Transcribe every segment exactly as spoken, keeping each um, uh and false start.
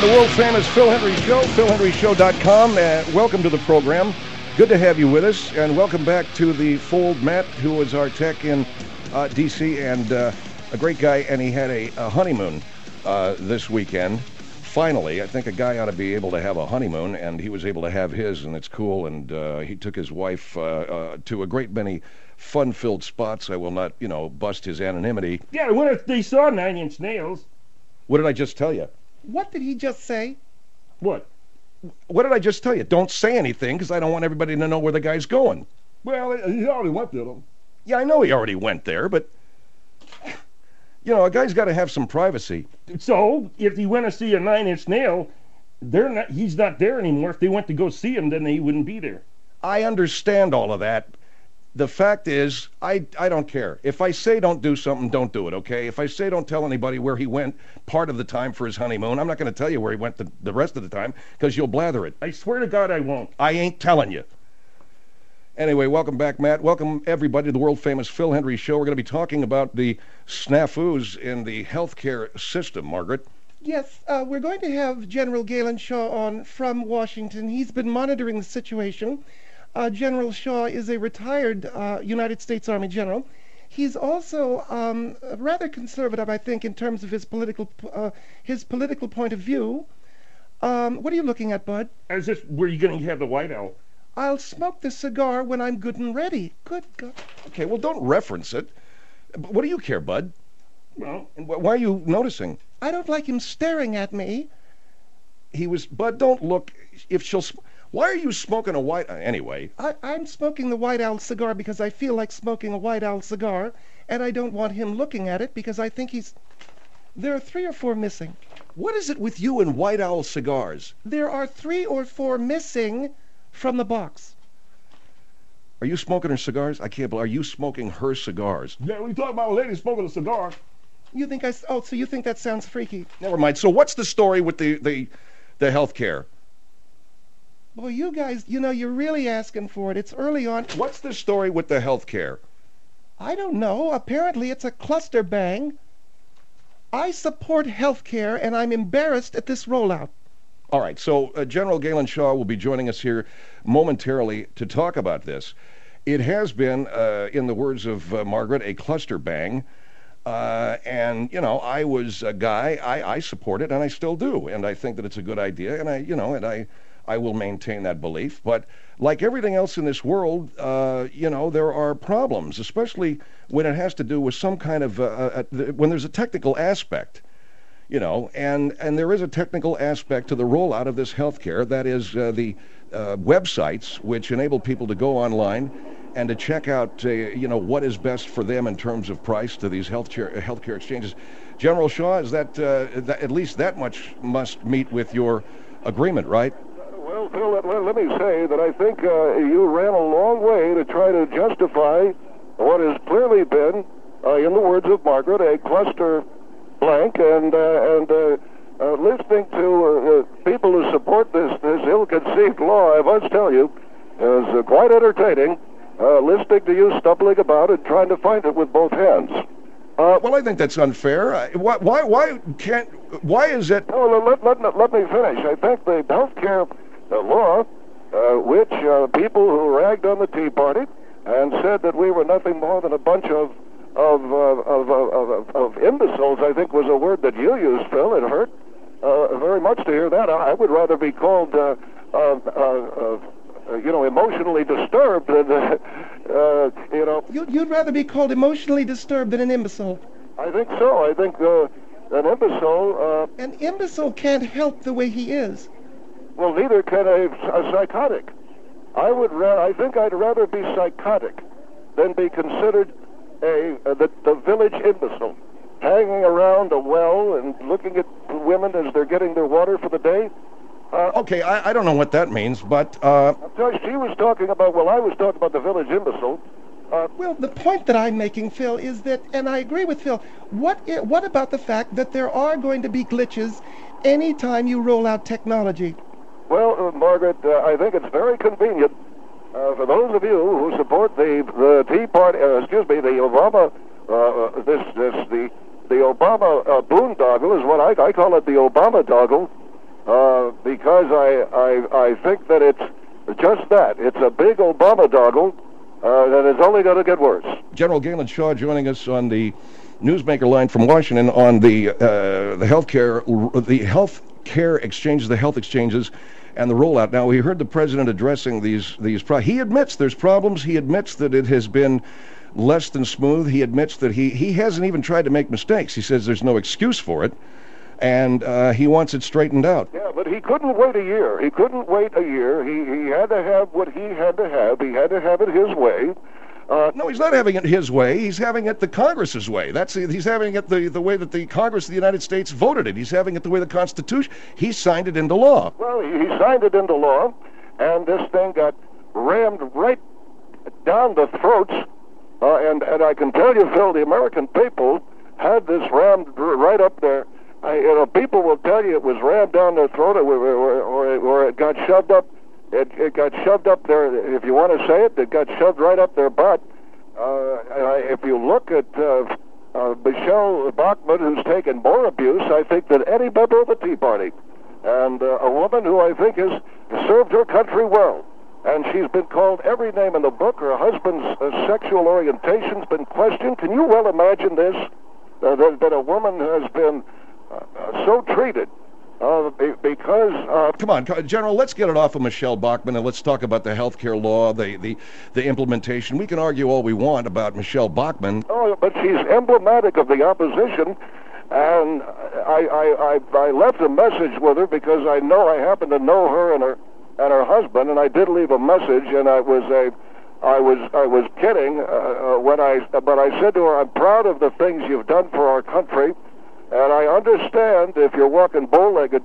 the world-famous Phil Hendrie Show, phil hendrie show dot com. Uh, welcome to the program. Good to have you with us, and welcome back to the fold. Matt, who was our tech in uh, D C, and uh, a great guy, and he had a, a honeymoon uh, this weekend. Finally, I think a guy ought to be able to have a honeymoon, and he was able to have his, and it's cool, and uh, he took his wife uh, uh, to a great many fun-filled spots. I will not, you know, bust his anonymity. Yeah, I wonder if they saw Nine Inch Nails. What did I just tell you? What did he just say? What? What did I just tell you? Don't say anything, because I don't want everybody to know where the guy's going. Well, he already went to them. Yeah, I know he already went there, but, you know, a guy's got to have some privacy. So, if he went to see a Nine Inch Nail, they're not, he's not there anymore. If they went to go see him, then he wouldn't be there. I understand all of that. The fact is, I, I don't care. If I say don't do something, don't do it, okay? If I say don't tell anybody where he went part of the time for his honeymoon, I'm not going to tell you where he went the, the rest of the time, because you'll blather it. I swear to God I won't. I ain't telling you. Anyway, welcome back, Matt. Welcome, everybody, to the world-famous Phil Hendrie Show. We're going to be talking about the snafus in the healthcare system, Margaret. Yes, uh, we're going to have General Galen Shaw on from Washington. He's been monitoring the situation. Uh, General Shaw is a retired uh, United States Army general. He's also um, rather conservative, I think, in terms of his political uh, his political point of view. Um, what are you looking at, Bud? Is this where you're going to have the White Owl? I'll smoke the cigar when I'm good and ready. Good God. Okay, well, don't reference it. What do you care, Bud? Well, and wh- why are you noticing? I don't like him staring at me. He was, Bud, don't look. If she'll... Sm- Why are you smoking a white... Uh, anyway. I, I'm smoking the White Owl cigar because I feel like smoking a White Owl cigar, and I don't want him looking at it because I think he's... There are three or four missing. What is it with you and White Owl cigars? There are three or four missing from the box. Are you smoking her cigars? I can't believe... Are you smoking her cigars? yeah, we talking about a lady smoking a cigar. You think I... s- Oh, so you think that sounds freaky? Never mind. So what's the story with the, the, the health care? Well, you guys, you know, you're really asking for it. It's early on. What's the story with the health care? I don't know. Apparently, it's a cluster bang. I support health care, and I'm embarrassed at this rollout. All right, so uh, General Galen Shaw will be joining us here momentarily to talk about this. It has been, uh, in the words of uh, Margaret, a cluster bang. Uh, and, you know, I was a guy, I, I support it, and I still do. And I think that it's a good idea, and I, you know, and I... I will maintain that belief. But like everything else in this world, uh, you know, there are problems, especially when it has to do with some kind of, uh, uh, when there's a technical aspect, you know, and, and there is a technical aspect to the rollout of this healthcare. That is uh, the uh, websites which enable people to go online and to check out, uh, you know, what is best for them in terms of price to these healthcare, healthcare exchanges. General Shaw, is that, uh, that at least that much must meet with your agreement, right? Well, Phil, let, let me say that I think uh, you ran a long way to try to justify what has clearly been, uh, in the words of Margaret, a cluster blank, and uh, and uh, uh, listening to uh, uh, people who support this, this ill-conceived law, I must tell you, is uh, quite entertaining, uh, listening to you stumbling about and trying to find it with both hands. Uh, well, I think that's unfair. Uh, why, why, why can't, why is it... Oh, let, let, let, let me finish. I think the health care... The law, uh, which uh, people who ragged on the Tea Party and said that we were nothing more than a bunch of of, uh, of, of, of, of imbeciles, I think was a word that you used, Phil. It hurt uh, very much to hear that. I would rather be called, uh, uh, uh, uh, you know, emotionally disturbed than, uh, uh, you know. You'd, you'd rather be called emotionally disturbed than an imbecile. I think so. I think uh, an imbecile... Uh, an imbecile can't help the way he is. Well, neither can a, a psychotic. I would, ra- I think I'd rather be psychotic than be considered a uh, the, the village imbecile, hanging around a well and looking at women as they're getting their water for the day. Uh, okay, I, I don't know what that means, but... Uh... She was talking about, well, I was talking about the village imbecile. Uh, well, the point that I'm making, Phil, is that, and I agree with Phil, what, I- what about the fact that there are going to be glitches anytime you roll out technology? Well, uh, Margaret, uh, I think it's very convenient uh, for those of you who support the the Tea Party, uh, excuse me, the Obama, uh, this this the the Obama uh, boondoggle is what I I call it, the Obama doggle. uh, because I, I I think that it's just that. It's a big Obama doggle uh, that is only going to get worse. General Galen Shaw joining us on the Newsmaker line from Washington on the uh, the healthcare the health care exchanges, the health exchanges, and the rollout. Now, we heard the president addressing these these. Pro- he admits there's problems. He admits that it has been less than smooth. He admits that he he hasn't even tried to make mistakes. He says there's no excuse for it, and uh, he wants it straightened out. Yeah, but he couldn't wait a year. He couldn't wait a year. He he had to have what he had to have. He had to have it his way. Uh, no, he's not having it his way. He's having it the Congress's way. That's he's having it the, the way that the Congress of the United States voted it. He's having it the way the Constitution. He signed it into law. Well, he, he signed it into law, and this thing got rammed right down the throats. Uh, and and I can tell you, Phil, the American people had this rammed right up there. I, you know, people will tell you it was rammed down their throat, or or, or, or it got shoved up. It, it got shoved up there. If you want to say it, it got shoved right up their butt. Uh, if you look at uh, uh, Michelle Bachmann, who's taken more abuse, I think, than any member of the Tea Party, and uh, a woman who I think has served her country well. And she's been called every name in the book. Her husband's uh, sexual orientation's been questioned. Can you well imagine this? Uh, that, that a woman has been uh, uh, so treated. Uh, because uh, come on, General, let's get it off of Michelle Bachmann and let's talk about the health care law, the, the the implementation. We can argue all we want about Michelle Bachmann. Oh, but she's emblematic of the opposition, and I I, I I left a message with her because I know I happen to know her and her and her husband, and I did leave a message, and I was a I was I was kidding uh, uh, when I but I said to her, I'm proud of the things you've done for our country. And I understand if you're walking bow-legged.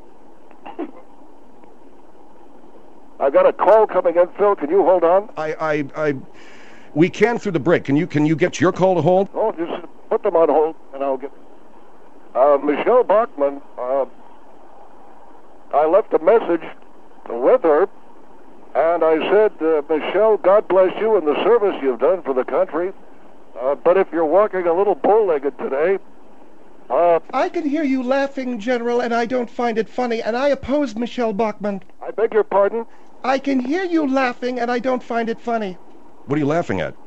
I got a call coming in, Phil. Can you hold on? I, I, I, we can through the break. Can you, can you get your call to hold? Oh, just put them on hold, and I'll get. Uh, Michelle Bachmann. Uh, I left a message with her, and I said, uh, Michelle, God bless you and the service you've done for the country. Uh, but if you're walking a little bow-legged today. Uh, I can hear you laughing, General, and I don't find it funny, and I oppose Michelle Bachmann. I beg your pardon? I can hear you laughing, and I don't find it funny. What are you laughing at?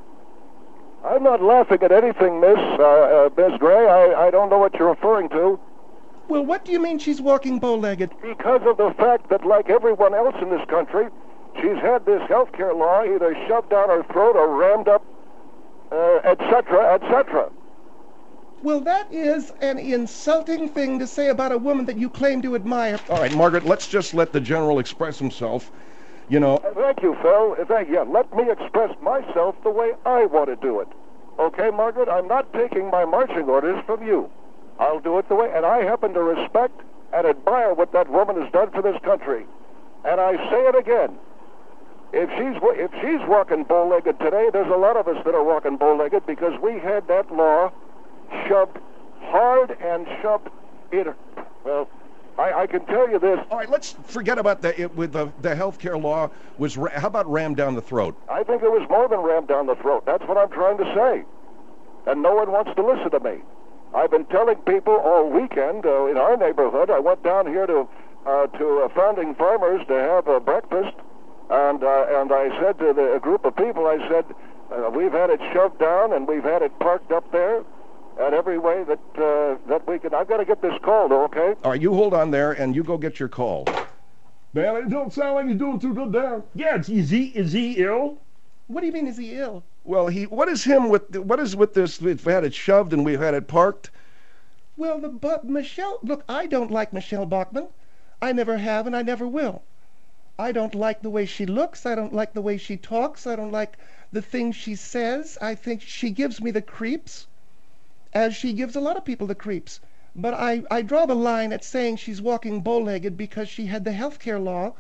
I'm not laughing at anything, Miss uh, uh, Miss Gray. I, I don't know what you're referring to. Well, what do you mean she's walking bow-legged? Because of the fact that, like everyone else in this country, she's had this health care law either shoved down her throat or rammed up, uh, et cetera, et cetera. Well, that is an insulting thing to say about a woman that you claim to admire. All right, Margaret, let's just let the General express himself. You know... Uh, thank you, Phil. Uh, thank, yeah, let me express myself the way I want to do it. Okay, Margaret? I'm not taking my marching orders from you. I'll do it the way... And I happen to respect and admire what that woman has done for this country. And I say it again. If she's, if she's walking bow-legged today, there's a lot of us that are walking bow-legged because we had that law shoved hard and shoved in. Well, I, I can tell you this. All right, let's forget about the it, with the the health care law. Was ra- how about rammed down the throat? I think it was more than rammed down the throat. That's what I'm trying to say. And no one wants to listen to me. I've been telling people all weekend uh, in our neighborhood. I went down here to uh, to uh, Founding Farmers to have a breakfast, and uh, and I said to the, a group of people, I said, uh, we've had it shoved down and we've had it parked up there. And every way that uh, that we can. I've got to get this call, though, okay? All right, you hold on there, and you go get your call. Man, it don't sound like you're doing too good there. Yeah, is he is he ill? What do you mean, is he ill? Well, he. What is him with? What is with this? We've had it shoved and we've had it parked. Well, the but Michelle. Look, I don't like Michelle Bachmann. I never have, and I never will. I don't like the way she looks. I don't like the way she talks. I don't like the things she says. I think she gives me the creeps. As she gives a lot of people the creeps. But I, I draw the line at saying she's walking bow-legged because she had the health care law,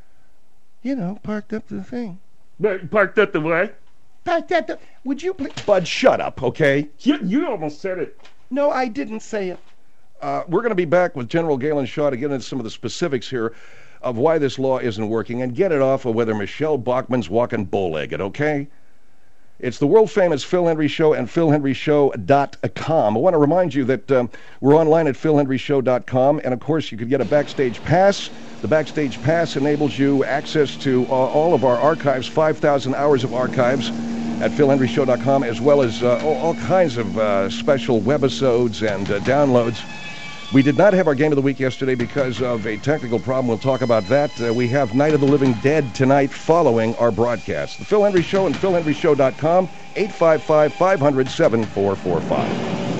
you know, parked up the thing. But parked up the way? Parked up the... Would you please... Bud, shut up, okay? You, you almost said it. No, I didn't say it. Uh, we're going to be back with General Galen Shaw to get into some of the specifics here of why this law isn't working and get it off of whether Michelle Bachmann's walking bow-legged, okay? It's the world-famous Phil Hendrie Show and phil hendrie show dot com. I want to remind you that um, we're online at phil hendrie show dot com, and of course you could get a Backstage Pass. The Backstage Pass enables you access to uh, all of our archives, five thousand hours of archives at phil hendrie show dot com, as well as uh, all, all kinds of uh, special webisodes and uh, downloads. We did not have our Game of the Week yesterday because of a technical problem. We'll talk about that. Uh, we have Night of the Living Dead tonight following our broadcast. The Phil Hendrie Show and phil hendrie show dot com, eight five five, five hundred, seven four four five.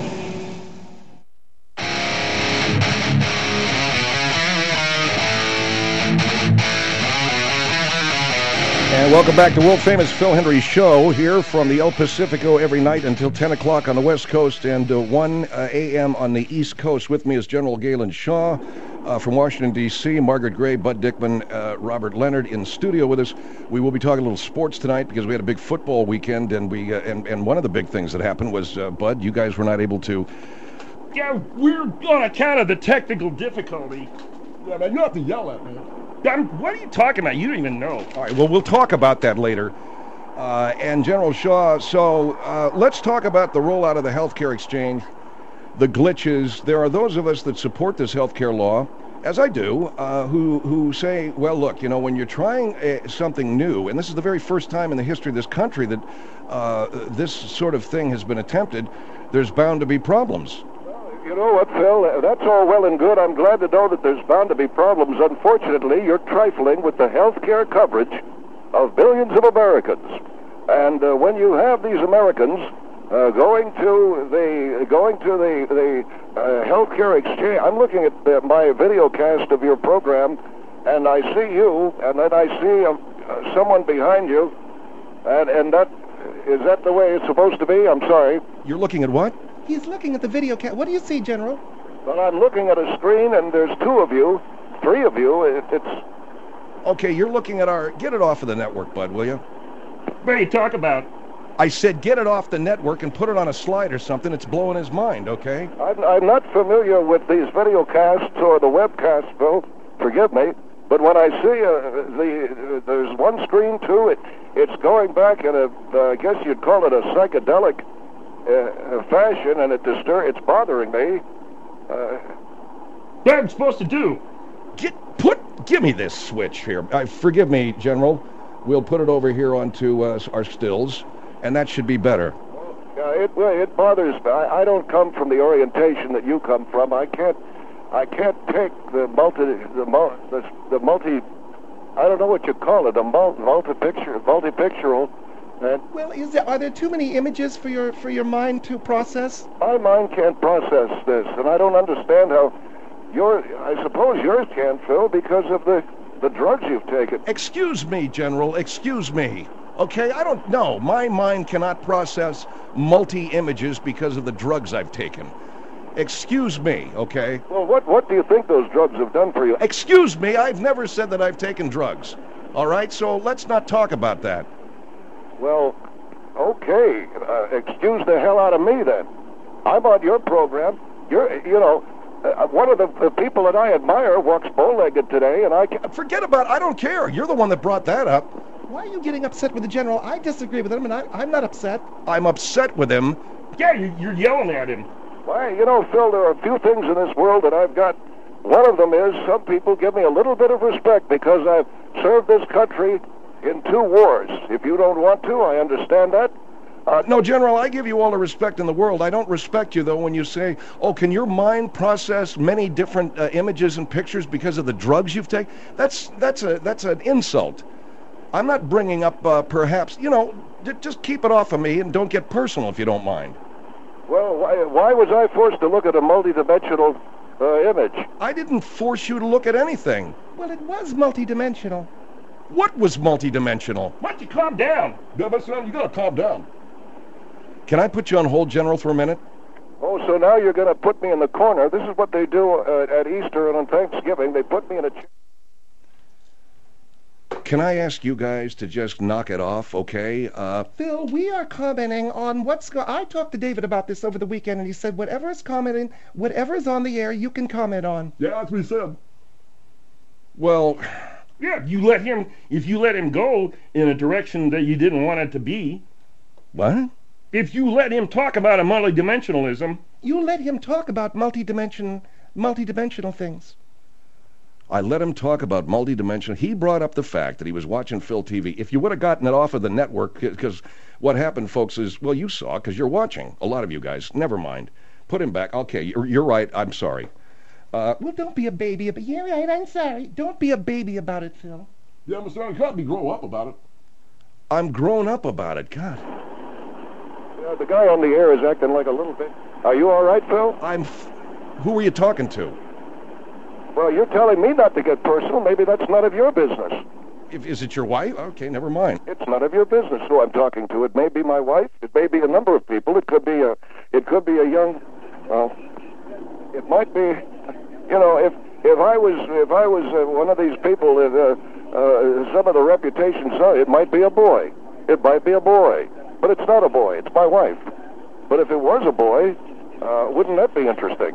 And welcome back to world-famous Phil Hendrie Show here from the El Pacifico every night until ten o'clock on the West Coast and uh, one a.m. on the East Coast. With me is General Galen Shaw uh, from Washington, D C, Margaret Gray, Bud Dickman, uh, Robert Leonard in studio with us. We will be talking a little sports tonight because we had a big football weekend, and we uh, and, and one of the big things that happened was, uh, Bud, you guys were not able to... Yeah, we're on account of the technical difficulty. Yeah, man, you have to yell at me. I'm, what are you talking about? You don't even know. All right, well, we'll talk about that later. Uh, and General Shaw, so uh, let's talk about the rollout of the healthcare exchange, the glitches. There are those of us that support this healthcare law, as I do, uh, who who say, well, look, you know, when you're trying uh, something new, and this is the very first time in the history of this country that uh, this sort of thing has been attempted, there's bound to be problems. You know what, Phil? That's all well and good. I'm glad to know that there's bound to be problems. Unfortunately, you're trifling with the health care coverage of billions of Americans. And uh, when you have these Americans uh, going to the going to the the uh, health care exchange, I'm looking at the, my video cast of your program, and I see you, and then I see uh, uh, someone behind you, and and that is that the way it's supposed to be? I'm sorry. You're looking at what? He's looking at the video ca- What do you see, General? Well, I'm looking at a screen, and there's two of you, three of you. It, it's... Okay, you're looking at our... Get it off of the network, Bud, will you? What are you talking about? I said get it off the network and put it on a slide or something. It's blowing his mind, okay? I'm, I'm not familiar with these video casts or the webcasts, Phil. Forgive me. But when I see uh, the... Uh, there's one screen, too. It, it's going back in a... Uh, I guess you'd call it a psychedelic... Uh, fashion, and it distur- it's bothering me. Uh, What am I supposed to do? Get put. Give me this switch here. Uh, forgive me, General. We'll put it over here onto uh, our stills, and that should be better. yeah, it well, it bothers me. I, I don't come from the orientation that you come from. I can't. I can't take the multi the, mul- the, the multi. I don't know what you call it. A mul- multi picture multi pictural. And Well, is there, are there too many images for your for your mind to process? my mind can't process this, and I don't understand how your. I suppose yours can, Phil, because of the the drugs you've taken. Excuse me, General. Excuse me. Okay, I don't know. My mind cannot process multi-images because of the drugs I've taken. Excuse me, okay? Well, what what do you think those drugs have done for you? Excuse me, I've never said that I've taken drugs. All right, so let's not talk about that. Well, okay. Uh, excuse the hell out of me then. I'm on your program. You're, you know, uh, one of the, the people that I admire walks bow-legged today, and I can't. Forget about I don't care. You're the one that brought that up. Why are you getting upset with the General? I disagree with him, and I, I'm not upset. I'm upset with him. Yeah, you're, you're yelling at him. Why, you know, Phil, there are a few things in this world that I've got. One of them is some people give me a little bit of respect because I've served this country in two wars. If you don't want to, I understand that. Uh, no, General, I give you all the respect in the world. I don't respect you, though, when you say, oh, can your mind process many different uh, images and pictures because of the drugs you've taken? That's that's a that's an insult. I'm not bringing up, uh, perhaps, you know, j- just keep it off of me and don't get personal if you don't mind. Well, why, why was I forced to look at a multidimensional uh, image? I didn't force you to look at anything. Well, it was multidimensional. What was multidimensional? Why don't you calm down? Yeah, but son, you gotta calm down. Can I put you on hold, General, for a minute? Oh, so now you're going to put me in the corner. This is what they do uh, at Easter and on Thanksgiving. They put me in a chair. Can I ask you guys to just knock it off, okay? Uh, Phil, we are commenting on what's go- I talked to David about this over the weekend, and he said whatever is commenting, whatever is on the air, you can comment on. Yeah, that's what he said. well, Yeah, if you let him, if you let him go in a direction that you didn't want it to be. What? If you let him talk about a multidimensionalism, You let him talk about multi-dimension, multi-dimensional things. I let him talk about multidimensional. He brought up the fact that he was watching Phil T V. If you would have gotten it off of the network, because what happened, folks, is, well, you saw, because you're watching. A lot of you guys. Never mind. Put him back. Okay, you're, you're right. I'm sorry. Uh, Well, don't be a baby. About, you're right. I'm sorry. Don't be a baby about it, Phil. Yeah, Mister Allen, you can't be grow up about it. I'm grown up about it. God. Yeah, the guy on the air is acting like a little bit. Are you all right, Phil? I'm... F- who were you talking to? Well, you're telling me not to get personal. Maybe that's none of your business. If, is it your wife? Okay, never mind. It's none of your business who I'm talking to. It may be my wife. It may be a number of people. It could be a. It could be a young. Well, it might be. You know, if if I was if I was uh, one of these people, uh, uh, some of the reputations are, it might be a boy. It might be a boy, but it's not a boy. It's my wife. But if it was a boy, uh, wouldn't that be interesting?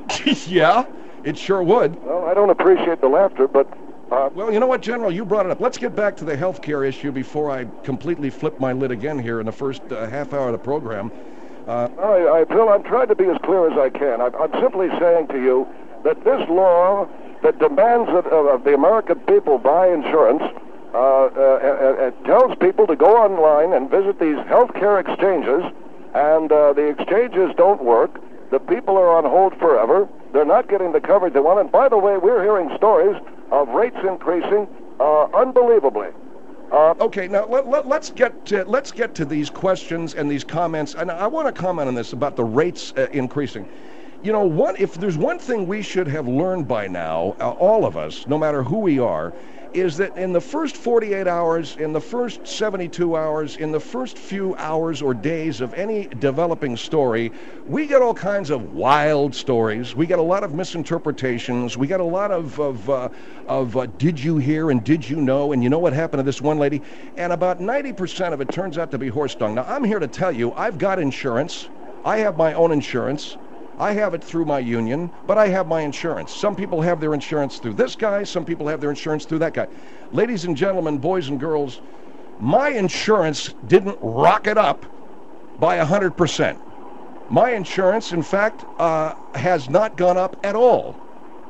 Yeah, it sure would. Well, I don't appreciate the laughter, but. Uh, Well, you know what, General? You brought it up. Let's get back to the health care issue before I completely flip my lid again here in the first uh, half hour of the program. Uh, I, I, Phil, I'm trying to be as clear as I can. I'm, I'm simply saying to you that this law that demands that, uh, of the American people buy insurance uh, uh, uh, uh, tells people to go online and visit these health care exchanges, and uh, the exchanges don't work. The people are on hold forever. They're not getting the coverage they want. And by the way, we're hearing stories of rates increasing uh, unbelievably. Uh, okay, now let, let, let's get to, let's get to these questions and these comments, and I want to comment on this about the rates uh, increasing. You know, one if there's one thing we should have learned by now, uh, all of us, no matter who we are, is that in the first forty-eight hours, in the first seventy-two hours, in the first few hours or days of any developing story, we get all kinds of wild stories. We get a lot of misinterpretations. We get a lot of of, uh, of uh, did you hear and did you know, and you know what happened to this one lady? And about ninety percent of it turns out to be horse dung. Now, I'm here to tell you, I've got insurance. I have my own insurance. I have it through my union, but I have my insurance. Some people have their insurance through this guy. Some people have their insurance through that guy. Ladies and gentlemen, boys and girls, my insurance didn't rocket up by one hundred percent. My insurance, in fact, uh, has not gone up at all.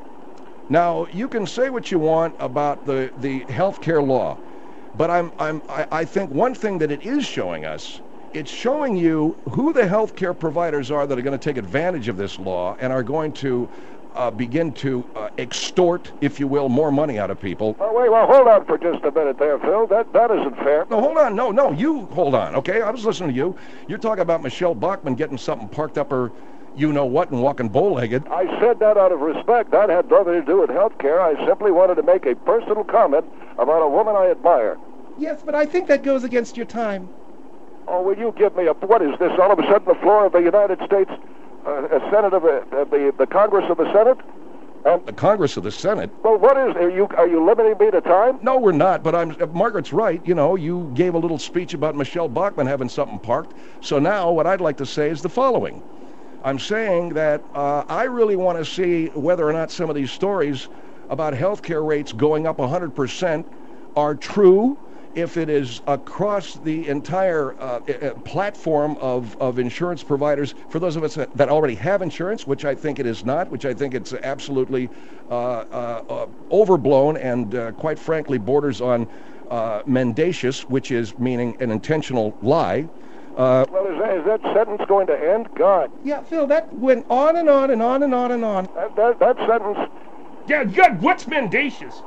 Now, you can say what you want about the, the health care law, but I'm, I'm, I, I think one thing that it is showing us, it's showing you who the healthcare providers are that are going to take advantage of this law and are going to uh, begin to uh, extort, if you will, more money out of people. oh, wait, well, hold on for just a minute there, Phil. That that isn't fair. No, hold on. No, no, you hold on, okay? I was listening to you. You're talking about Michelle Bachmann getting something parked up her you-know-what and walking bow-legged. I said that out of respect. That had nothing to do with health care. I simply wanted to make a personal comment about a woman I admire. Yes, but I think that goes against your time. Oh, will you give me a... What is this, all of a sudden the floor of the United States uh, a Senate of the, uh, the the Congress of the Senate? And, The Congress of the Senate. well, what is... Are you, are you limiting me to time? No, we're not, but I'm, uh, Margaret's right. You know, you gave a little speech about Michelle Bachmann having something parked. So now what I'd like to say is the following. I'm saying that uh, I really want to see whether or not some of these stories about health care rates going up one hundred percent are true, if it is across the entire uh, uh, platform of, of insurance providers, for those of us that, that already have insurance, which I think it is not, which I think it's absolutely uh, uh, uh, overblown and uh, quite frankly borders on uh, mendacious, which is meaning an intentional lie. Uh, Well, is that, is that sentence going to end? God, Yeah, Phil, that went on and on and on and on and on. that, that, that sentence... yeah, God, what's mendacious?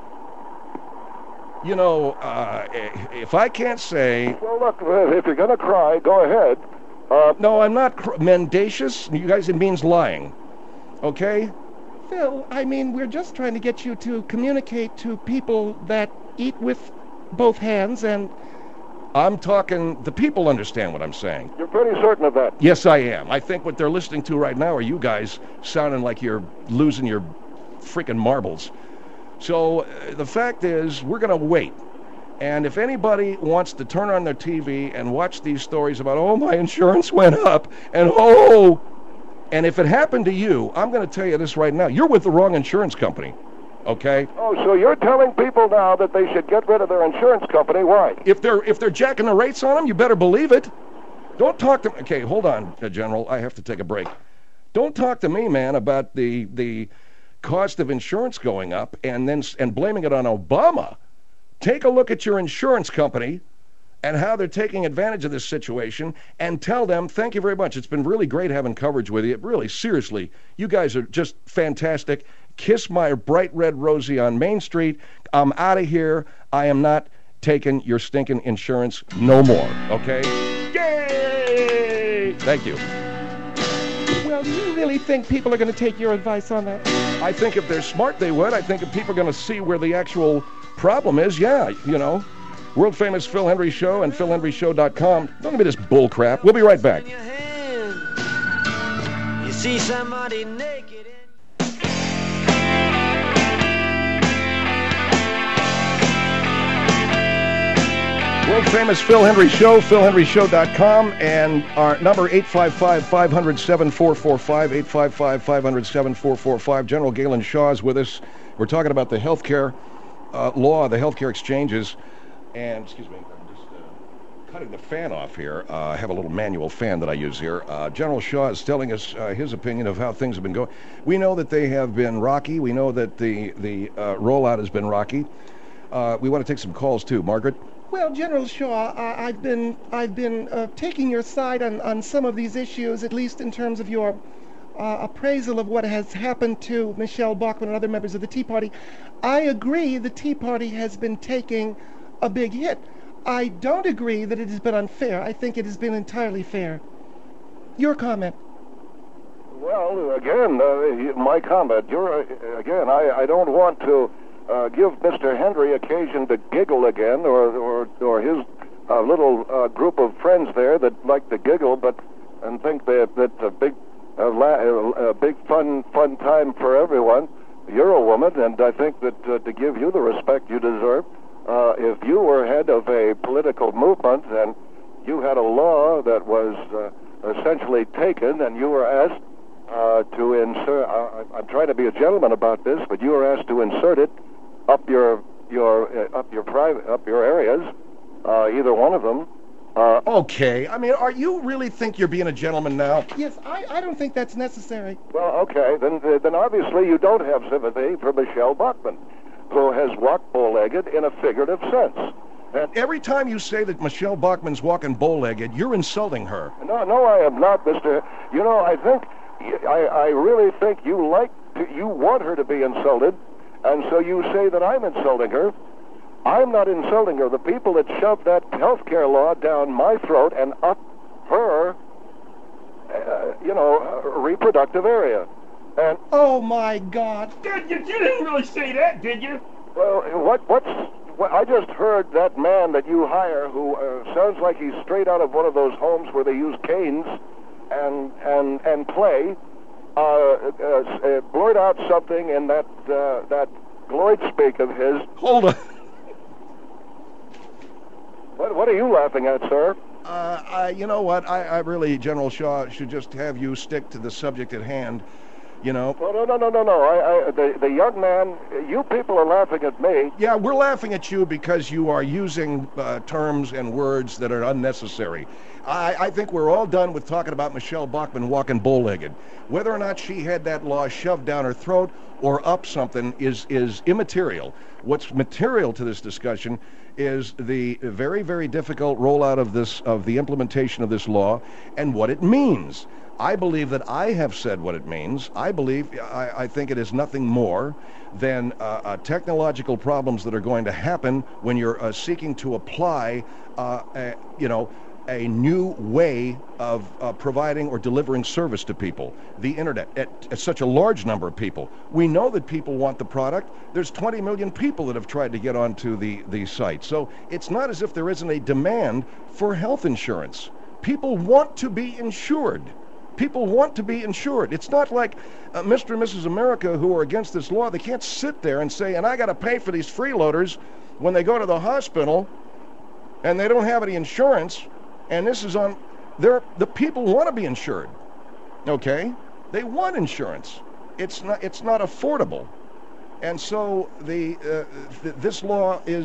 you know, uh, if I can't say, Well, look, uh, if you're going to cry, go ahead. Uh, no, I'm not cr- mendacious, you guys, it means lying, okay? Phil, I mean, we're just trying to get you to communicate to people that eat with both hands, and I'm talking, the people understand what I'm saying. you're pretty certain of that. Yes, I am. I think what they're listening to right now are you guys sounding like you're losing your freaking marbles. So uh, the fact is, we're going to wait. And if anybody wants to turn on their T V and watch these stories about, oh, my insurance went up, and oh, and if it happened to you, I'm going to tell you this right now. You're with the wrong insurance company, okay? Oh, so you're telling people now that they should get rid of their insurance company. Why? If they're if they're jacking the rates on them, you better believe it. Don't talk to me. Okay, hold on, uh, General. I have to take a break. Don't talk to me, man, about the the cost of insurance going up and then and blaming it on Obama. Take a look at your insurance company and how they're taking advantage of this situation, and tell them, thank you very much. It's been really great having coverage with you. Really, seriously, you guys are just fantastic. Kiss my bright red Rosie on Main Street. I'm out of here. I am not taking your stinking insurance no more, okay? Yay! Thank you. Well, do you really think people are going to take your advice on that? I think if they're smart, they would. I think if people are going to see where the actual problem is, yeah, you know. World famous Phil Hendrie Show and phil hendrie show dot com. Don't give me this bull crap. We'll be right back. You see somebody naked. World famous Phil Hendrie Show, phil hendrie show dot com, and our number eight five five, five hundred, seven four four five, eight five five, five hundred, seven four four five. General Galen Shaw is with us. We're talking about the health care uh, law, the health care exchanges. And, excuse me, I'm just uh, cutting the fan off here. Uh, I have a little manual fan that I use here. Uh, General Shaw is telling us uh, his opinion of how things have been going. We know that they have been rocky. We know that the, the uh, rollout has been rocky. Uh, we want to take some calls, too. Margaret? Well, General Shaw, I, I've been I've been uh, taking your side on, on some of these issues, at least in terms of your uh, appraisal of what has happened to Michelle Bachmann and other members of the Tea Party. I agree the Tea Party has been taking a big hit. I don't agree that it has been unfair. I think it has been entirely fair. Your comment. Well, again, uh, my comment. You're uh, again. I, I don't want to uh, give Mister Hendrie occasion to giggle again, or or or his uh, little uh, group of friends there that like to giggle, but and think that that a big uh, la- a big fun fun time for everyone. You're a woman, and I think that uh, to give you the respect you deserve. Uh, if you were head of a political movement and you had a law that was uh, essentially taken and you were asked uh, to insert, uh, I'm trying to be a gentleman about this, but you were asked to insert it up your your uh, up your private up your areas, uh, either one of them. Uh, okay, I mean, are you really think you're being a gentleman now? Yes, I, I don't think that's necessary. Well, okay, then then obviously you don't have sympathy for Michelle Bachmann, who has walked bow-legged in a figurative sense. And every time you say that Michelle Bachmann's walking bow-legged, you're insulting her. No, no, I am not, Mister You know, I think, I, I really think you like, to, you want her to be insulted, and so you say that I'm insulting her. I'm not insulting her. The people that shoved that health care law down my throat and up her, uh, you know, uh, reproductive area. And oh my God! Did you, you didn't really say that, did you? Well, what what's what, I just heard that man that you hire, who uh, sounds like he's straight out of one of those homes where they use canes and and and play, uh, uh, uh, blurt out something in that uh, that Lloyd speak of his. Hold on. What what are you laughing at, sir? Uh, I, you know what? I, I really, General Shaw, should just have you stick to the subject at hand. You know? Well, no, no, no, no, no. I, I, the, the young man, you people are laughing at me. Yeah, we're laughing at you because you are using uh, terms and words that are unnecessary. I, I think we're all done with talking about Michelle Bachmann walking bow-legged. Whether or not she had that law shoved down her throat or up something is, is immaterial. What's material to this discussion is the very, very difficult rollout of this, of the implementation of this law and what it means. I believe that I have said what it means. I believe, I, I think it is nothing more than uh, uh, technological problems that are going to happen when you're uh, seeking to apply, uh, a, you know, a new way of uh, providing or delivering service to people. The internet, at, at such a large number of people. We know that people want the product. There's twenty million people that have tried to get onto the, the site. So it's not as if there isn't a demand for health insurance. People want to be insured. People want to be insured. It's not like uh, Mister and Missus America who are against this law. They can't sit there and say, and I got to pay for these freeloaders when they go to the hospital and they don't have any insurance, and this is on, they're, the people want to be insured, okay? They want insurance. It's not, it's not affordable. And so the, uh, th- this law is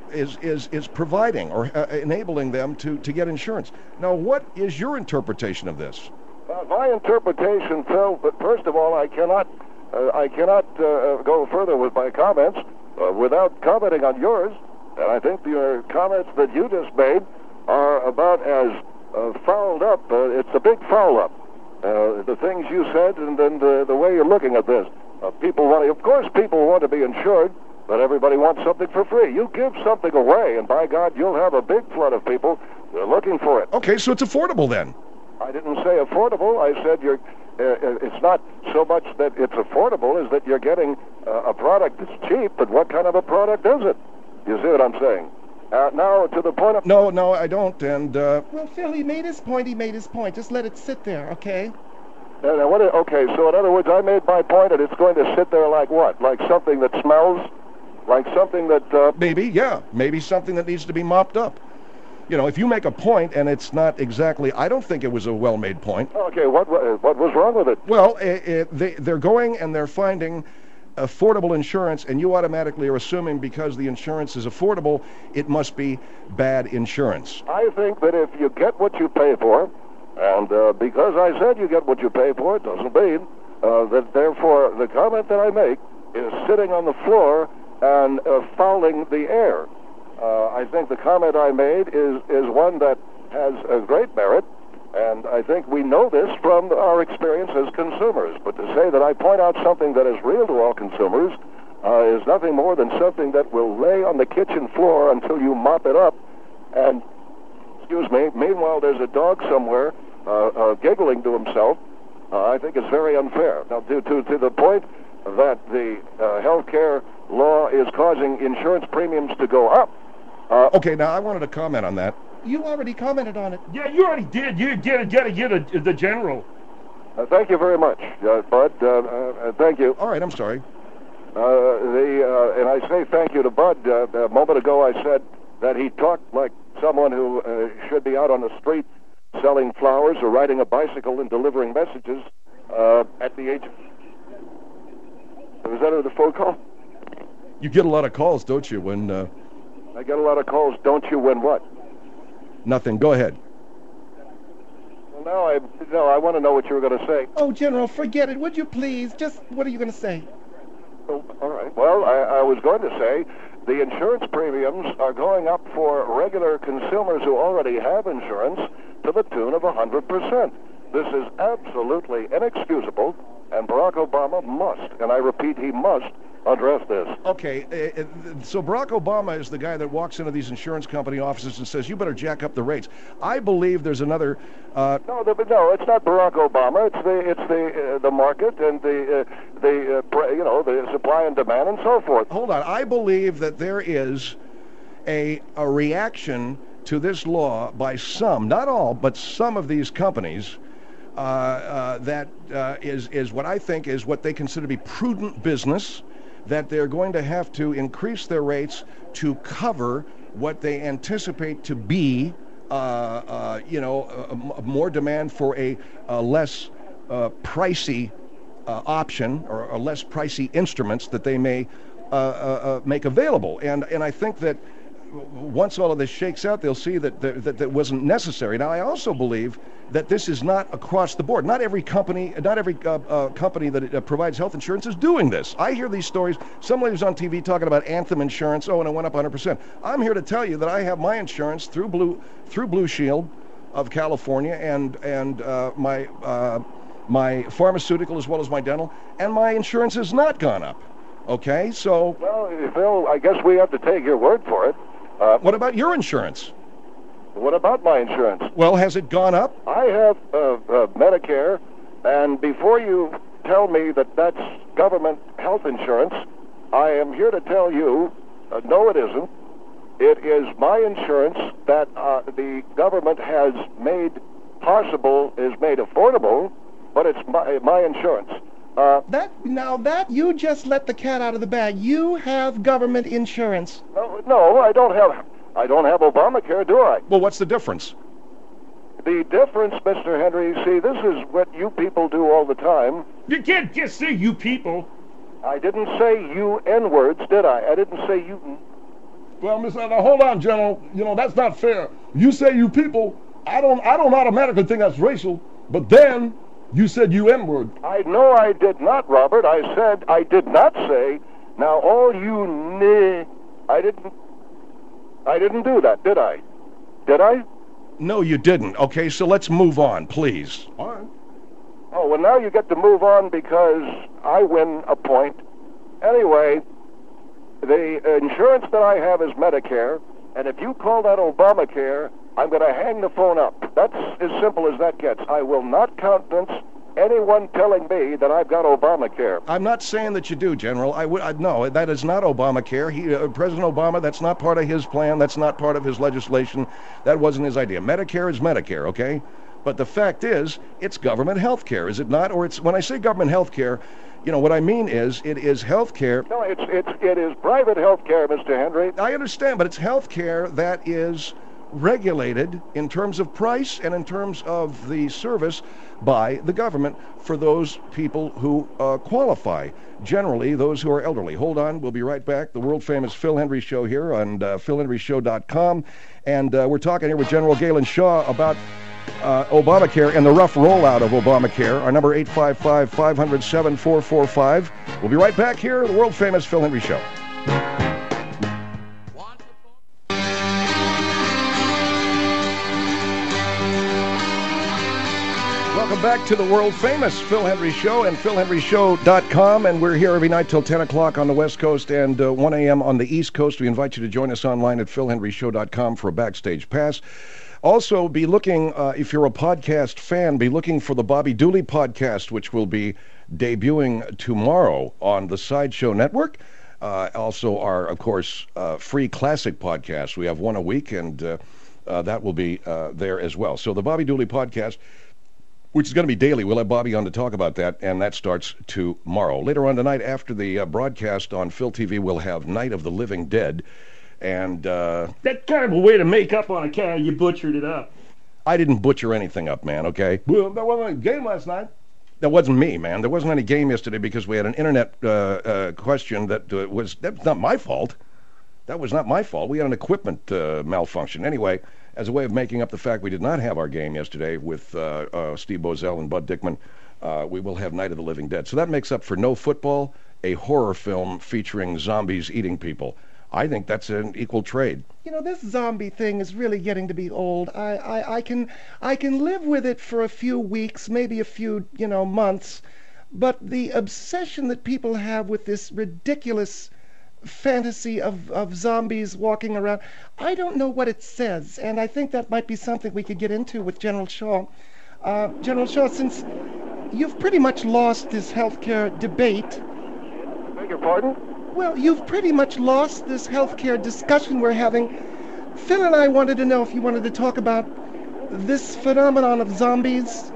is is is providing or uh, enabling them to to get insurance. Now, what is your interpretation of this? Uh, my interpretation, Phil, but first of all, I cannot, uh, I cannot uh, go further with my comments uh, without commenting on yours. And I think your comments that you just made are about as uh, fouled up. Uh, it's a big foul up. Uh, the things you said, and then the, the way you're looking at this. Uh, people want, to, of course, people want to be insured, but everybody wants something for free. You give something away, and by God, you'll have a big flood of people that are looking for it. Okay, so it's affordable then. I didn't say affordable. I said you're. Uh, it's not so much that it's affordable as that you're getting uh, a product that's cheap. But what kind of a product is it? You see what I'm saying? Uh, now to the point of. No, no, I don't. And uh, Well, Phil, he made his point. He made his point. Just let it sit there, okay? Uh, now what? Okay, so in other words, I made my point, and it's going to sit there like what? Like something that smells, like something that. Uh, maybe, yeah, maybe something that needs to be mopped up. You know, if you make a point and it's not exactly, I don't think it was a well-made point. Okay, what what was wrong with it? Well, it, it, they, they're going and they're finding affordable insurance, and you automatically are assuming because the insurance is affordable, it must be bad insurance. I think that if you get what you pay for, and uh, because I said you get what you pay for, it doesn't mean uh, that therefore the comment that I make is sitting on the floor and uh, fouling the air. Uh, I think the comment I made is, is one that has a great merit, and I think we know this from our experience as consumers. But to say that I point out something that is real to all consumers uh, is nothing more than something that will lay on the kitchen floor until you mop it up. And, excuse me, meanwhile there's a dog somewhere uh, uh, giggling to himself. Uh, I think it's very unfair. Now, to, to, to the point that the uh, health care law is causing insurance premiums to go up, Uh, okay, now I wanted to comment on that. You already commented on it. Yeah, you already did. You get got to get a, the general. uh, thank you very much, uh, Bud. Uh, uh, thank you. All right, I'm sorry. Uh, the uh, and I say thank you to Bud. Uh, a moment ago, I said that he talked like someone who uh, should be out on the street selling flowers or riding a bicycle and delivering messages uh, at the age of... Was that the phone call? You get a lot of calls, don't you, when... Uh... I get a lot of calls. Don't you win what? Nothing. Go ahead. Well, now I no. I want to know what you were going to say. Oh, General, forget it, would you please? Just, what are you going to say? Oh, all right. Well, I, I was going to say the insurance premiums are going up for regular consumers who already have insurance to the tune of one hundred percent. This is absolutely inexcusable, and Barack Obama must, and I repeat, he must, address this. Okay, uh, uh, so Barack Obama is the guy that walks into these insurance company offices and says, you better jack up the rates. I believe there's another... Uh, no, the, no, it's not Barack Obama. It's the it's the uh, the market and the uh, the uh, pre, you know the supply and demand and so forth. Hold on, I believe that there is a a reaction to this law by some, not all, but some of these companies. Uh, uh, that uh, is is what I think is what they consider to be prudent business. That they're going to have to increase their rates to cover what they anticipate to be, uh, uh, you know, uh, more demand for a, a less uh, pricey uh, option or, or less pricey instruments that they may uh, uh, uh, make available. And and I think that once all of this shakes out, they'll see that that, that that wasn't necessary. Now, I also believe that this is not across the board. Not every company, not every uh, uh, company that uh, provides health insurance is doing this. I hear these stories. Somebody was on T V talking about Anthem Insurance. Oh, and it went up one hundred percent. I'm here to tell you that I have my insurance through Blue through Blue Shield of California, and and uh, my uh, my pharmaceutical as well as my dental, and my insurance has not gone up. Okay, so. Well, Phil, I guess we have to take your word for it. Uh, what about your insurance? What about my insurance? Well, has it gone up? I have uh, uh, Medicare, and before you tell me that that's government health insurance, I am here to tell you, uh, no it isn't. It is my insurance that uh, the government has made possible, is made affordable, but it's my, my insurance. Uh, that now that you just let the cat out of the bag. You have government insurance. No, no, I don't have. I don't have Obamacare, do I? Well, what's the difference? The difference, Mister Henry. See, this is what you people do all the time. You can't just say you people. I didn't say you N-words, did I? I didn't say you. Well, Mister Now, hold on, General. You know, that's not fair. You say you people. I don't I don't automatically think that's racial, but then you said you N-word. I know I did not, Robert. I said I did not say, now all you n. I didn't, I didn't do that, did I? Did I? No, you didn't. Okay, so let's move on, please. All right. Oh, well, now you get to move on because I win a point. Anyway, the insurance that I have is Medicare, and if you call that Obamacare, I'm going to hang the phone up. That's as simple as that gets. I will not countenance anyone telling me that I've got Obamacare. I'm not saying that you do, General. I would I, no, that is not Obamacare. He, uh, President Obama, that's not part of his plan. That's not part of his legislation. That wasn't his idea. Medicare is Medicare, okay? But the fact is, it's government health care, is it not? Or it's when I say government health care, you know, what I mean is it is health care. No, it's, it's, it is private health care, Mister Henry. I understand, but it's health care that is regulated in terms of price and in terms of the service by the government for those people who uh, qualify. Generally, those who are elderly. Hold on, we'll be right back. The world-famous Phil Hendrie Show here on uh, phil hendrie show dot com. And uh, we're talking here with General Galen Shaw about uh, Obamacare and the rough rollout of Obamacare. Our number, eight five five, five hundred, seven four four five. We'll be right back here, the world-famous Phil Hendrie Show. Welcome back to the world-famous Phil Hendrie Show and phil hendrie show dot com, and we're here every night till ten o'clock on the West Coast and uh, one a.m. on the East Coast. We invite you to join us online at phil hendrie show dot com for a backstage pass. Also, be looking, uh, if you're a podcast fan, be looking for the Bobby Dooley podcast, which will be debuting tomorrow on the Sideshow Network. Uh, also, our, of course, uh, free classic podcast. We have one a week, and uh, uh, that will be uh, there as well. So the Bobby Dooley podcast, which is going to be daily. We'll have Bobby on to talk about that, and that starts tomorrow. Later on tonight, after the uh, broadcast on Phil T V, we'll have Night of the Living Dead, and uh, That's kind of a way to make up on a car. You butchered it up. I didn't butcher anything up, man, okay? Well, that wasn't a game last night. That wasn't me, man. There wasn't any game yesterday because we had an internet uh, uh, question that uh, was, that was not my fault. That was not my fault. We had an equipment uh, malfunction. Anyway, as a way of making up the fact we did not have our game yesterday with uh, uh, Steve Bozell and Bud Dickman, uh, we will have Night of the Living Dead. So that makes up for no football, a horror film featuring zombies eating people. I think that's an equal trade. You know, this zombie thing is really getting to be old. I, I, I can I can live with it for a few weeks, maybe a few, you know, months, but the obsession that people have with this ridiculous fantasy of, of zombies walking around, I don't know what it says, and I think that might be something we could get into with General Shaw. Uh, General Shaw, since you've pretty much lost this healthcare debate. Beg your pardon? Well, you've pretty much lost this healthcare discussion we're having. Phil and I wanted to know if you wanted to talk about this phenomenon of zombies. Is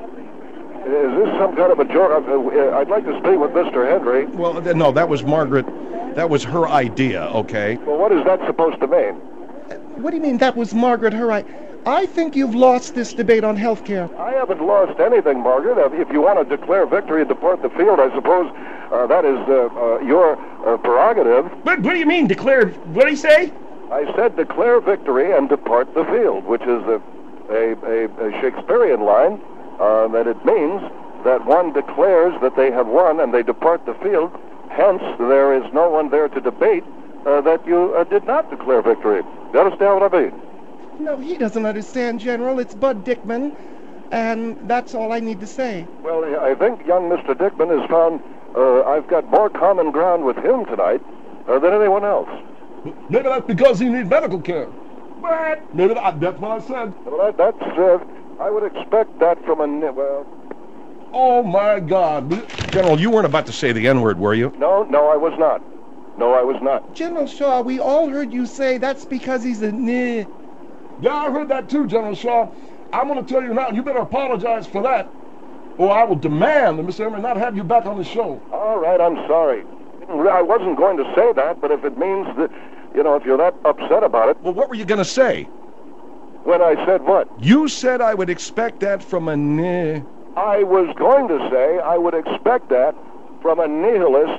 this some kind of a joke? Uh, I'd like to speak with Mister Henry. Well, th- no, that was Margaret. That was her idea, okay? Well, what is that supposed to mean? What do you mean that was Margaret, her I? I think you've lost this debate on healthcare. I haven't lost anything, Margaret. If you want to declare victory and depart the field, I suppose uh, that is uh, uh, your uh, prerogative. What, what do you mean, declare? What did he say? I said declare victory and depart the field, which is a, a, a, a Shakespearean line uh, that it means that one declares that they have won and they depart the field. Hence, there is no one there to debate uh, that you uh, did not declare victory. You understand what I mean? No, he doesn't understand, General. It's Bud Dickman, and that's all I need to say. Well, I think young Mister Dickman has found uh, I've got more common ground with him tonight uh, than anyone else. Maybe that's because he needs medical care. What? Maybe that, that's what I said. Well, that, that's, uh, I would expect that from a, ni- well... Oh, my God. General, you weren't about to say the N-word, were you? No, no, I was not. No, I was not. General Shaw, we all heard you say that's because he's a neh. Yeah, I heard that too, General Shaw. I'm going to tell you now, you better apologize for that, or I will demand that Mister Emery not have you back on the show. All right, I'm sorry. I wasn't going to say that, but if it means that, you know, if you're that upset about it... Well, what were you going to say? When I said what? You said I would expect that from a neh. I was going to say I would expect that from a nihilist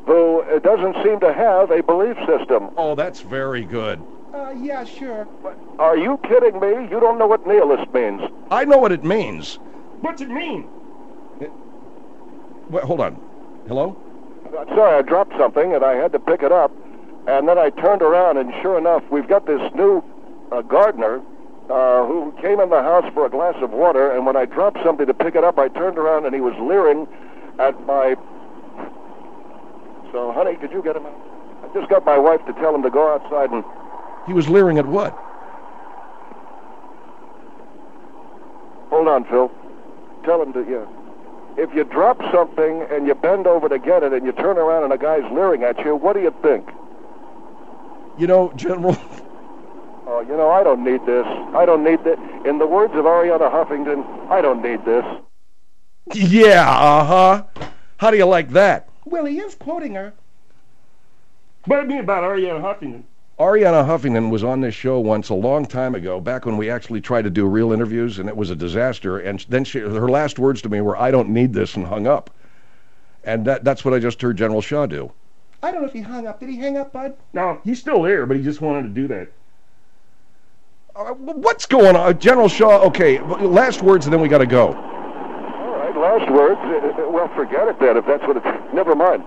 who uh, doesn't seem to have a belief system. Oh, that's very good. Uh, yeah, sure. Are you kidding me? You don't know what nihilist means. I know what it means. What's it mean? Wait, hold on. Hello? I'm sorry, I dropped something and I had to pick it up. And then I turned around, and sure enough, we've got this new uh, gardener uh, who came in the house for a glass of water. And when I dropped something to pick it up, I turned around and he was leering at my... So, honey, could you get him out? I just got my wife to tell him to go outside and... He was leering at what? Hold on, Phil. Tell him to, yeah. If you drop something and you bend over to get it and you turn around and a guy's leering at you, what do you think? You know, General... Oh, you know, I don't need this. I don't need this. In the words of Ariana Huffington, I don't need this. Yeah, uh-huh. How do you like that? Well, he is quoting her. What do you mean about Ariana Huffington? Ariana Huffington was on this show once a long time ago, back when we actually tried to do real interviews, and it was a disaster. And then she, her last words to me were, "I don't need this," and hung up. And that, that's what I just heard General Shaw do. I don't know if he hung up. Did he hang up, Bud? No, he's still there, but he just wanted to do that. Uh, what's going on? General Shaw, okay, last words, and then we got to go. All right, last words. Uh, well, forget it then, if that's what it's... Never mind.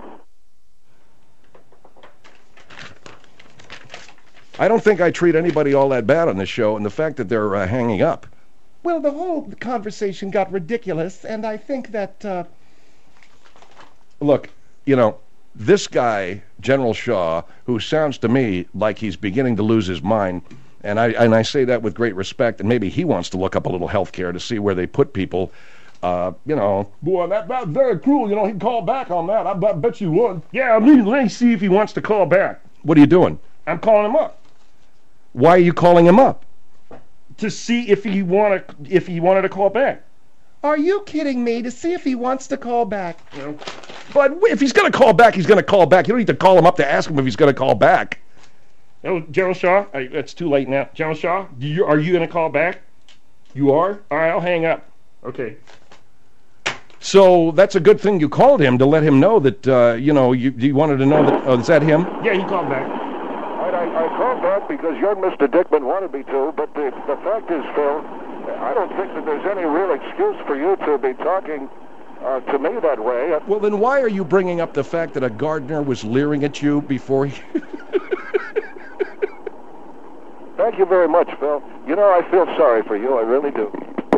I don't think I treat anybody all that bad on this show, and the fact that they're uh, hanging up. Well, the whole conversation got ridiculous, and I think that... Uh... Look, you know... This guy, General Shaw, who sounds to me like he's beginning to lose his mind, and I and I say that with great respect, and maybe he wants to look up a little health care to see where they put people, uh, you know. Boy, that, that's very cruel. You know, he'd call back on that. I, I bet you would. Yeah, let me, let me see if he wants to call back. What are you doing? I'm calling him up Why are you calling him up? to see if he wanna if he wanted to call back. Are you kidding me? To see if he wants to call back. You know? But if he's going to call back, he's going to call back. You don't need to call him up to ask him if he's going to call back. Oh, General Shaw, I, it's too late now. General Shaw, do you, are you going to call back? You are? All right, I'll hang up. Okay. So that's a good thing you called him to let him know that, uh, you know, you, you wanted to know that, oh, is that him? Yeah, he called back. All right, I, I called back because young Mister Dickman wanted me to, but the, the fact is, Phil, I don't think that there's any real excuse for you to be talking uh, to me that way. Well, then why are you bringing up the fact that a gardener was leering at you before he... Thank you very much, Phil. You know, I feel sorry for you. I really do.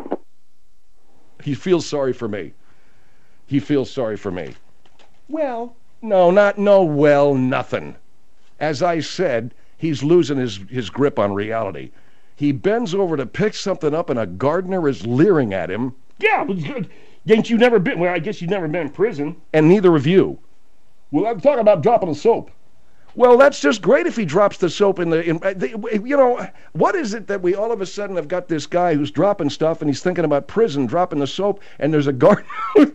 He feels sorry for me. He feels sorry for me. Well, No, not no well, nothing. As I said, he's losing his, his grip on reality. He bends over to pick something up and a gardener is leering at him, Yeah, but good. Ain't you never been? Well, I guess you've never been in prison. and neither of you. Well, I'm talking about dropping the soap. Well, that's just great if he drops the soap in the, in, uh, the... You know, what is it that we all of a sudden have got this guy who's dropping stuff and he's thinking about prison, dropping the soap, and there's a gardener...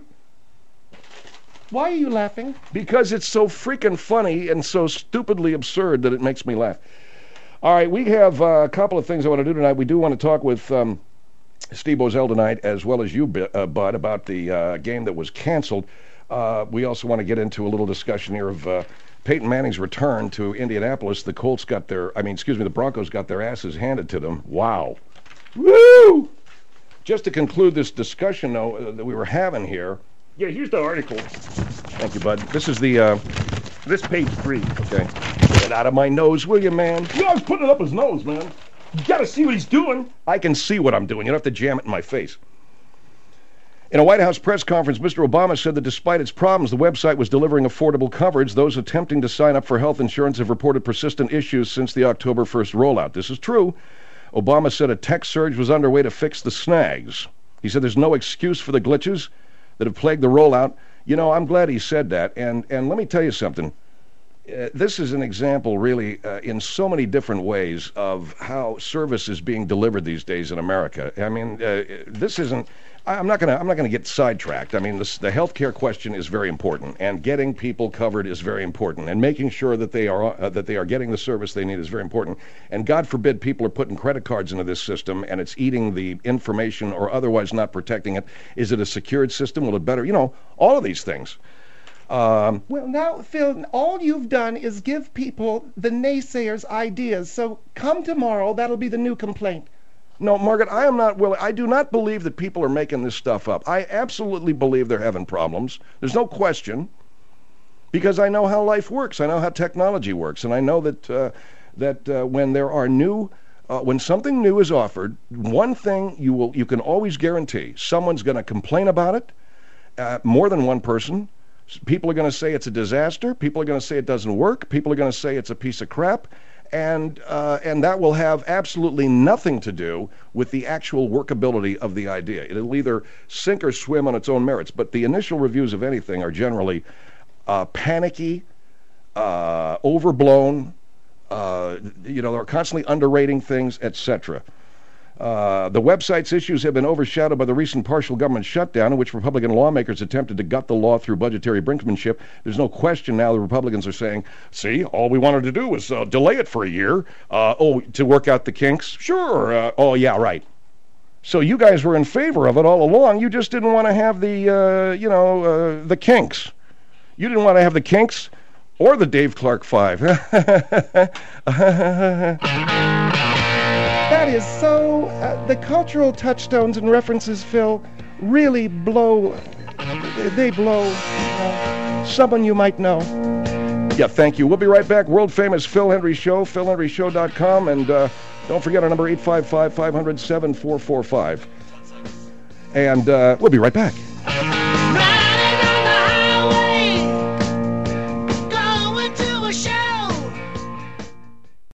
why are you laughing? Because it's so freaking funny and so stupidly absurd that it makes me laugh. All right, we have uh, a couple of things I want to do tonight. We do want to talk with um, Steve Boesel tonight, as well as you, uh, Bud, about the uh, game that was canceled. Uh, we also want to get into a little discussion here of uh, Peyton Manning's return to Indianapolis. The Colts got their, I mean, excuse me, the Broncos got their asses handed to them. Wow. Woo! Just to conclude this discussion, though, uh, that we were having here. Yeah, here's the article. Thank you, Bud. This is the, uh, This page three. okay. Get out of my nose, will you, man? You know, he's putting it up his nose, man. You gotta see what he's doing. I can see what I'm doing. You don't have to jam it in my face. In a White House press conference, Mister Obama said that despite its problems, the website was delivering affordable coverage. Those attempting to sign up for health insurance have reported persistent issues since the October first rollout. This is true. Obama said a tech surge was underway to fix the snags. He said there's no excuse for the glitches that have plagued the rollout. You know, I'm glad he said that. And, and let me tell you something. Uh, this is an example, really, uh, in so many different ways of how service is being delivered these days in America. I mean, uh, this isn't. I'm not gonna. I'm not gonna get sidetracked. I mean, this, the healthcare question is very important, and getting people covered is very important, and making sure that they are uh, that they are getting the service they need is very important. And God forbid people are putting credit cards into this system, and it's eating the information or otherwise not protecting it. Is it a secured system? Will it better? You know, all of these things. Um, Well, now, Phil, all you've done is give people the naysayers ideas. So come tomorrow, that'll be the new complaint. no, Margaret, I am not willing. I do not believe that people are making this stuff up. I absolutely believe they're having problems. There's no question, because I know how life works. I know how technology works, and I know that uh, that uh, when there are new, uh, when something new is offered, one thing you will you can always guarantee: someone's going to complain about it. Uh, more than one person. People are going to say it's a disaster. People are going to say it doesn't work. People are going to say it's a piece of crap. And uh, and that will have absolutely nothing to do with the actual workability of the idea. It'll either sink or swim on its own merits. But the initial reviews of anything are generally uh, panicky, uh, overblown. Uh, you know, they're constantly underrating things, et cetera. Uh, the website's issues have been overshadowed by the recent partial government shutdown in which Republican lawmakers attempted to gut the law through budgetary brinkmanship. There's no question now the Republicans are saying, see, all we wanted to do was uh, delay it for a year. Uh, oh, to work out the kinks? Sure. Uh, oh, yeah, right. So you guys were in favor of it all along. You just didn't want to have the, uh, you know, uh, the kinks. You didn't want to have the kinks or the Dave Clark Five. That is so. Uh, the cultural touchstones and references, Phil, really blow. They blow. Uh, someone you might know. Yeah, thank you. We'll be right back. World famous Phil Hendry Show, phil hendry show dot com, and uh, don't forget our number eight five five, five hundred, seven four four five. And uh, we'll be right back.